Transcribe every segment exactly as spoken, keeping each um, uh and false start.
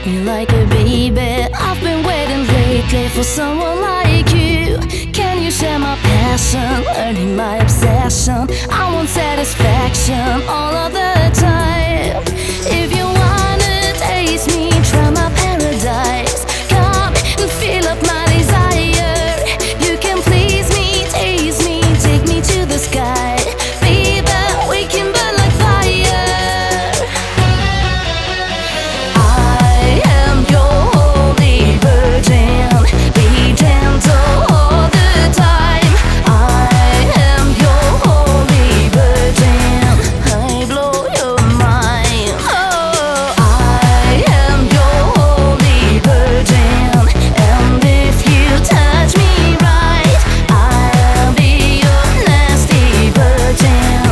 me like a baby. I've been waiting lately for someone like you. Can you share my passion, learning my obsession? I want satisfaction all of the time. If you wanna taste me, try my paradise. Come and fill up my desire. You can please me, taste me, take me to the sky. Baby, we can burn like fire. I am your holy virgin. Be gentle all the time. I am your holy virgin. I blow your mind. Oh, I am your holy virgin. And if you touch me right, I'll be your nasty virgin.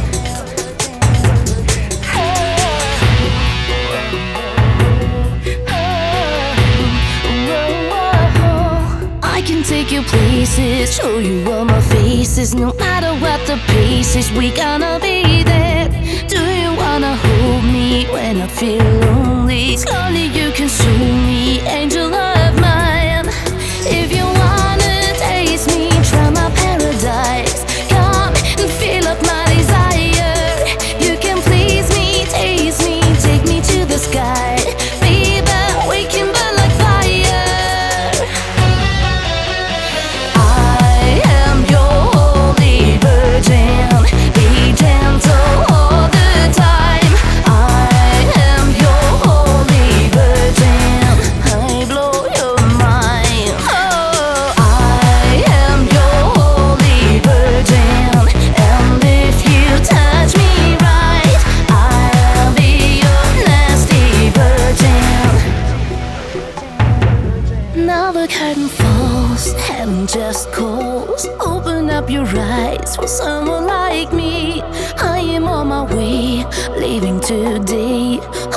I can take you places, show you all my faces. No matter what the pace is, we gonna be there. Do you wanna hold me when I feel lonely? Slowly you consume me, angel of mine. If you wanna taste me, try my paradise. Come and fill up my desire. You can please me, taste me, take me to the sky. Baby, we can burn like fire. I am your holy virgin. Be gentle all the time. I am your holy virgin. I blow your mind. Oh, I am your holy virgin. And if you touch me right, I'll be your nasty virgin. Now the curtain falls, heaven just calls. Open up your eyes for someone like me. I am on my way, leaving today.